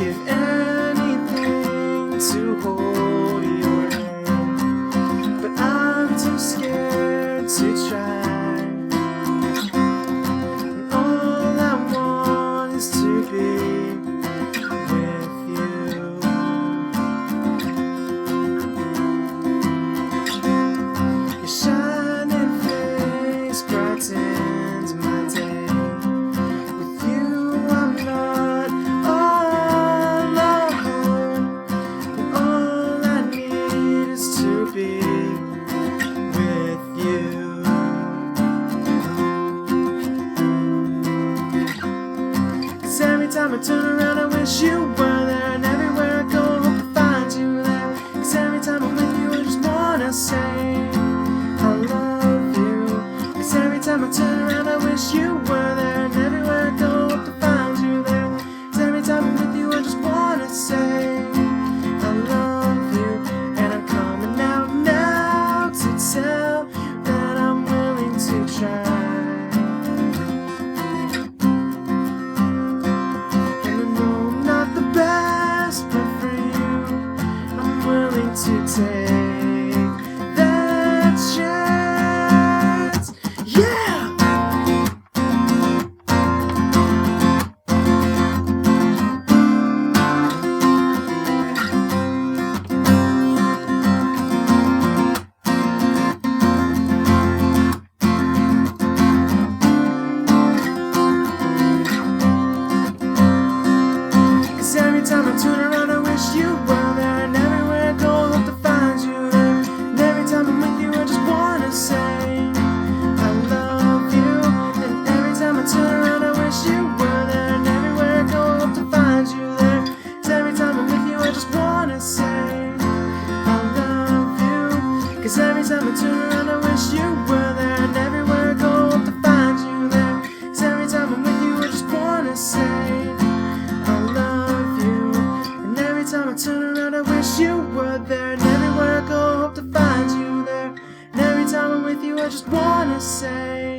give anything to hold your hand, but I'm too scared to try. And all I want is to be with you. Your shining face brightens my day. Be with you. 'Cause every time I turn around I wish you were there, and everywhere I go I hope to find you there. 'Cause every time I'm with you I just wanna say I love you. 'Cause every time I turn around I wish you were there, and everywhere I go I hope to find you there. 'Cause every time I'm with you I just wanna say I love you. And I'm coming out now to tell you that I'm willing to try. And I know I'm not the best, but for you I'm willing to take that chance. Yeah! Every time I turn around I wish you were there, and everywhere I go I hope to find you there. And every time I'm with you I just wanna say I love you. And every time I turn around I wish you were there, and everywhere I go I hope to find you there. 'Cause every time I'm with you I just wanna say I love you. 'Cause every time I turn around I wish you were there, and everywhere I go I hope to find you there. 'Cause every time I'm with you I just wanna say I turn around I wish you were there, and everywhere I go I hope to find you there. And every time I'm with you I just wanna say